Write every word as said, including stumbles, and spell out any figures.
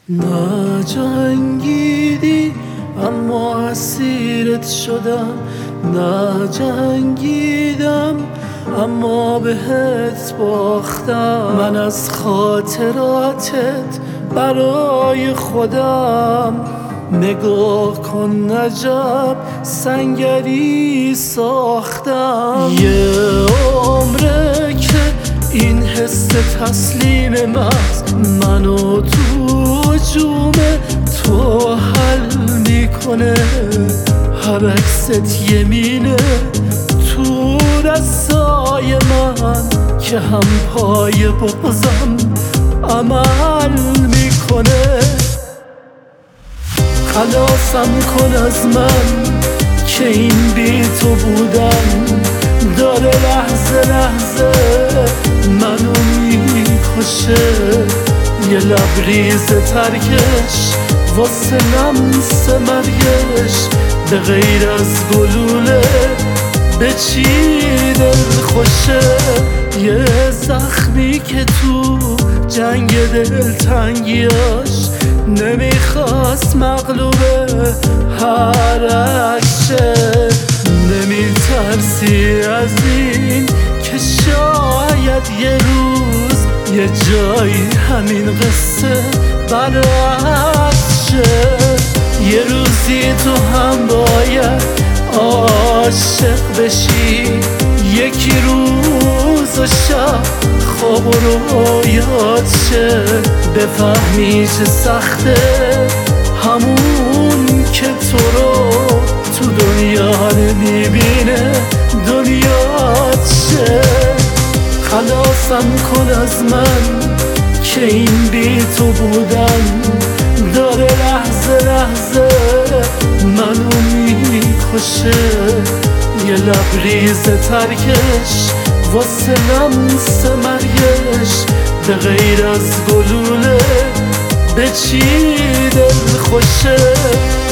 نجنگیدی اما اسیرت شدم، نجنگیدم اما بهت باختم. من از خاطراتت برای خودم نگاه کن عجب سنگری ساختم. یه عمره که این حس تسلیم محض منو تو جوم تو حل میکنه. هر عکست یمینه تو دستای من که هم پای بغضم عمل میکنه. خلاصم کن از من که این بی تو بودم داره لحظه لحظه منو میکشه. یه لبریز ترکش واسه لمس مرگش به غیر از گلوله به چی دل خوشه. یه زخمی که تو جنگ دلتنگیاش نمیخواست مغلوبه هر عکشه. نمیترسی از این که شاید یه روز یه جایی همین قصه برعکس شه. یه روزی تو هم باید عاشق بشی، یکی روز و شب خواب و رویات شه. بفهمی چه سخته همون که تو رو تو دنیا نمیبینه دنیات شه. خلاصم کن از من که این بی تو بودن داره لحظه لحظه منو میکشه. یه لبریز ترکش واسه لمس مرگش به غیر از گلوله به چی دل خوشه.